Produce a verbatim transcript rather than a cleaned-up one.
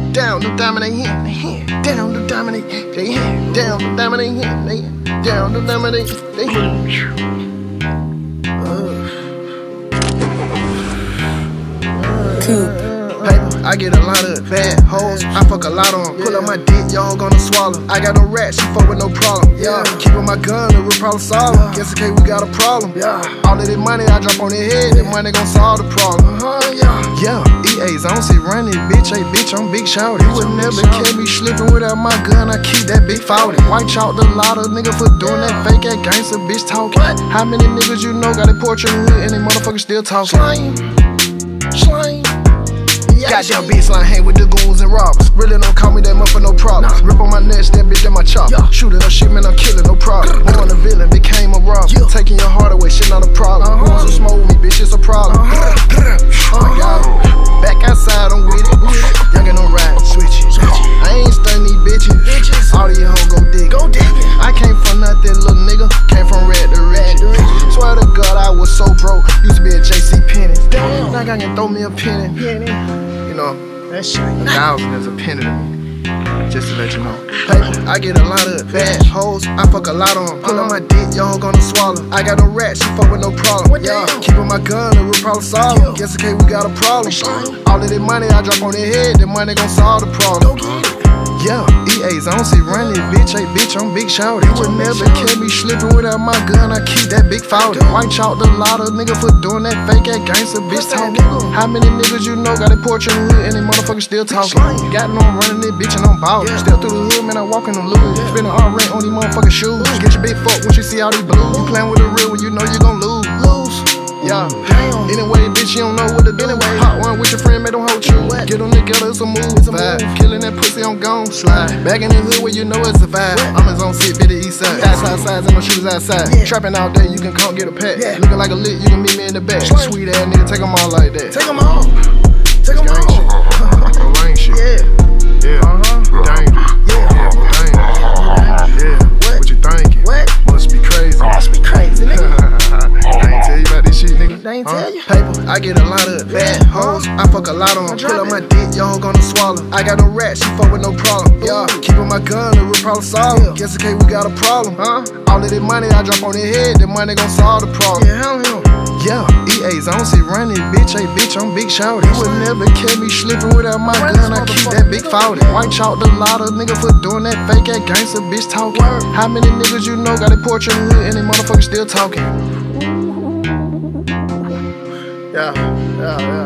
Down, the dominate hand, they hand. Down, the dominate, they hand. Down, the dominate hand, they hand. Down, the dominate, they hand. Coop. Paper, I get a lot of bad hoes. I fuck a lot on. Pull up my dick, y'all gonna swallow. I got no rats, she fuck with no problem. Yeah, keeping my gun, the real problem solve. Guess okay, we got a problem. Yeah, all of this money I drop on their head, that money gon' solve the problem. Uh-huh, yeah, yeah. E As, I don't see running, bitch. Hey, bitch, I'm big shouty. You would never catch me slipping without my gun. I keep that big forty. White chalk the lot of nigga for doing that fake ass gangster bitch talking. How many niggas you know got a porch in the hood and they motherfuckers still talking? Slime, slime. Goddamn bitch line hang with the goons and robbers. Really don't call me that motherfucker, no problem. Nah. Rip on my nuts, that bitch in my chop. Yeah. Shooting up shit, man, I'm killing, no problem. Born a villain, became a robber. Yeah. Taking your heart away, shit not a problem. Uh-huh. Who wants to smoke with me, bitch, it's a problem. Uh-huh. Oh my God. Back outside, I'm with it. Young and I'm riding, switching. I ain't stunning these bitches. bitches. All these hoes go dig. Go digging. I came from nothing, little nigga. Came from red to red. Swear to God, I was so broke. Used to be a J C Penney. Damn. Now I can throw me a penny. penny. You know, that shit, a thousand is a penny to me. Just to let you know. Paper, I get a lot of bad hoes. I fuck a lot on. Pull on my dick, y'all gonna swallow. I got no rats, she fuck with no problem. Yeah, keeping my gun, the real problem solve. Guess okay, we got a problem. All of this money I drop on their head, that money gon' solve the problem. Yeah, E As, I don't see running, bitch. Hey, bitch, I'm big shouty. You would never catch me slipping without my gun. I keep that big forty. White chalk the lot of nigga for doing that fake ass gangster bitch talking. How many niggas you know got a porch in the hood and they motherfuckers still talking? Got it on running this bitch and I'm ballin'. Still through the hood, man, I walk in them Louis. Spending all rent on these motherfucking shoes. Get your big fuck when she see all these blues. You playin' with the real when you know you gon' lose. Lose. Yeah. Damn. Anyway, bitch, you don't know what to do. Anyway, hot one with your friend, man, don't hold you. Get them together, it's a move. It's a vibe. Killing that pussy on gone slide. Back in the hood where you know it's a vibe. I'm his own sit, bit the east side. Ass outside, and no shooters outside. Yeah. Trapping all day, you can come get a pack. Yeah. Looking like a lick, you can meet me in the back. Sweet ass nigga, take them all like that. Take them all. Take them all. Shit. Lane shit. Yeah. Yeah. Uh-huh. Dangerous. Yeah. Yeah. Dangerous. Yeah. What? What you thinking? What? Must be crazy. Must be crazy, nigga. I ain't tell you about this shit, nigga. They ain't huh? tell you. Paper, I get a lot of bad hoes. I fuck a lot on. Pull up my dick, y'all gonna swallow. I got no rats, she fuck with no problem. Yeah, keeping my gun, the real problem solve. Guess okay, we got a problem, huh? All of this money I drop on their head, that money gon' solve the problem. Yeah, hell no. Yeah, E As, I don't see running, bitch. Hey, bitch, I'm big shouty. You would never catch me slipping without my gun. I keep that big forty. White chalk the lot of nigga for doing that fake ass gangster bitch talking. How many niggas you know got a porch in the hood and they motherfuckers still talking? Yeah, yeah, yeah.